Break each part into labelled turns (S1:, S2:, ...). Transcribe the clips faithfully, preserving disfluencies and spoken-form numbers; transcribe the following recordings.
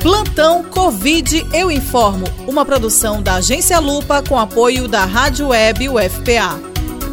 S1: Plantão Covid Eu Informo, uma produção da Agência Lupa com apoio da Rádio Web U F P A.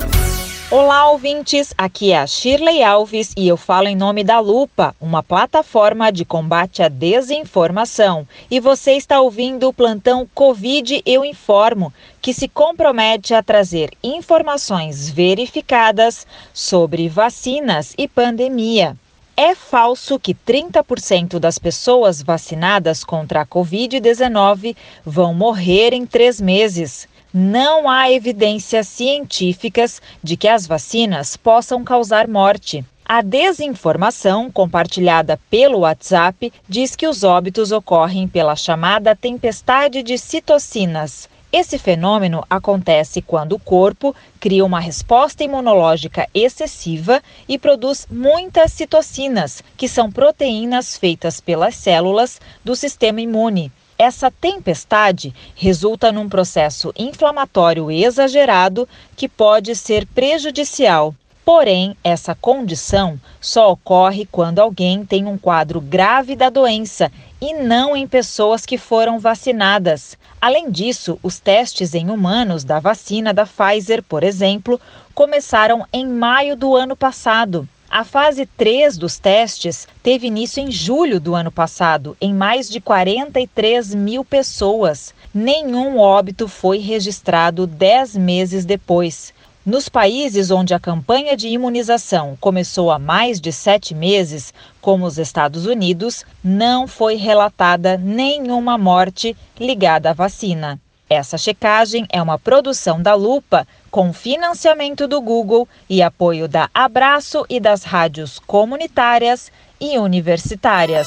S2: Olá, ouvintes, aqui é a Shirley Alves e eu falo em nome da Lupa, uma plataforma de combate à desinformação. E você está ouvindo o Plantão Covid Eu Informo, que se compromete a trazer informações verificadas sobre vacinas e pandemia. É falso que trinta por cento das pessoas vacinadas contra a covid dezenove vão morrer em três meses. Não há evidências científicas de que as vacinas possam causar morte. A desinformação compartilhada pelo WhatsApp diz que os óbitos ocorrem pela chamada tempestade de citocinas. Esse fenômeno acontece quando o corpo cria uma resposta imunológica excessiva e produz muitas citocinas, que são proteínas feitas pelas células do sistema imune. Essa tempestade resulta num processo inflamatório exagerado que pode ser prejudicial. Porém, essa condição só ocorre quando alguém tem um quadro grave da doença e não em pessoas que foram vacinadas. Além disso, os testes em humanos da vacina da Pfizer, por exemplo, começaram em maio do ano passado. A fase três dos testes teve início em julho do ano passado, em mais de quarenta e três mil pessoas. Nenhum óbito foi registrado dez meses depois. Nos países onde a campanha de imunização começou há mais de sete meses, como os Estados Unidos, não foi relatada nenhuma morte ligada à vacina. Essa checagem é uma produção da Lupa, com financiamento do Google e apoio da Abraço e das rádios comunitárias e universitárias.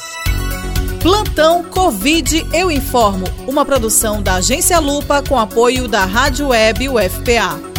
S1: Plantão Covid Eu Informo, uma produção da Agência Lupa com apoio da Rádio Web U F P A.